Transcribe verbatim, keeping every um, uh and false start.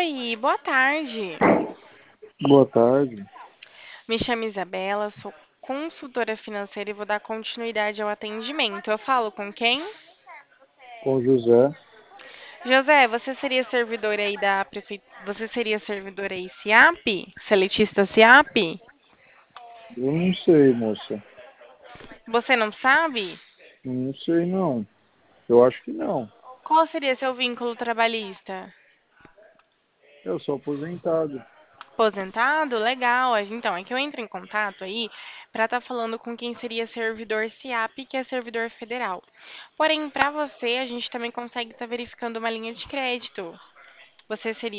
Oi, boa tarde. Boa tarde, Me chamo Isabela, sou consultora financeira e vou dar continuidade ao atendimento. Eu falo com quem? com José. José, você seria servidor aí da prefeitura? Você seria servidor aí SIAP? Seletista SIAP? Eu não sei, moça. Você não sabe? Não sei, não. Eu acho que não. Qual seria seu vínculo trabalhista? Eu sou aposentado. Aposentado? Legal. Então, é que eu entro em contato aí para estar falando com quem seria servidor SIAP, que é servidor federal. Porém, para você, a gente também consegue estar verificando uma linha de crédito. Você seria